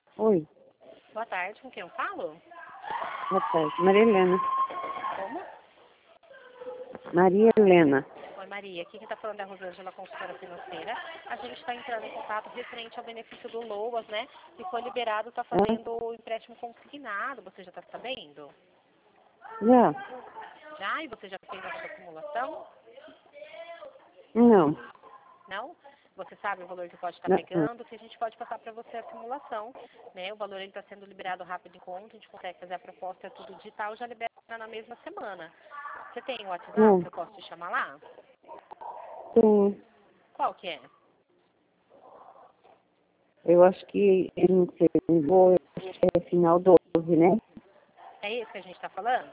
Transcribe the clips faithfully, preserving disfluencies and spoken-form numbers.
Oi, Boa tarde, com quem eu falo? boa tarde. Maria Helena. Como? Maria Helena. Oi, Maria. Aqui quem está falando é a Rosângela, consultora financeira. A gente está entrando em contato referente ao benefício do LOAS, né? Que foi liberado, está Hã? fazendo o empréstimo consignado. Você já está sabendo? Já? Já? E você já fez a sua acumulação? Não. Não? Você sabe o valor que pode estar Não, não. pegando, que a gente pode passar para você a simulação, né? O valor está sendo liberado rápido em conta, a gente consegue fazer a proposta, é tudo digital, já libera na mesma semana. Você tem o WhatsApp Não. que eu posso te chamar lá? Tem. Qual que é? Eu acho que eu não sei, eu vou, é final doze, né? É esse que a gente está falando?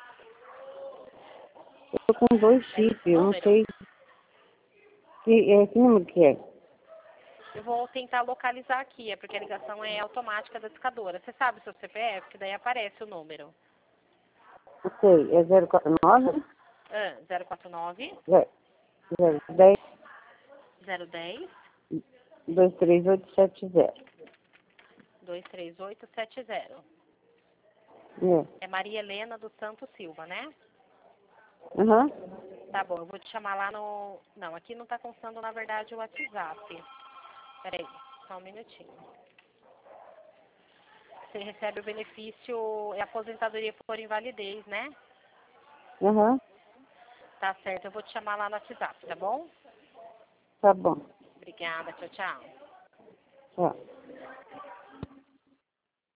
Eu tô com dois É esse chips, eu não número? sei que, é, que número que é. Eu vou tentar localizar aqui, é porque a ligação é automática da discadora. Você sabe o seu C P F? Que daí aparece o número. Não sei, é zero quatro nove, Ah, zero quatro nove, zero dez, zero dez, dois três oito sete zero. dois três oito sete zero. É. É Maria Helena do Santo Silva, né? Aham. Tá bom, eu vou te chamar lá no... Não, aqui não tá constando, na verdade, o WhatsApp. Peraí, só um minutinho. Você recebe o benefício, é aposentadoria por invalidez, né? Aham. Tá certo, eu vou te chamar lá no WhatsApp, tá bom? Tá bom. Obrigada, tchau, tchau. Tchau.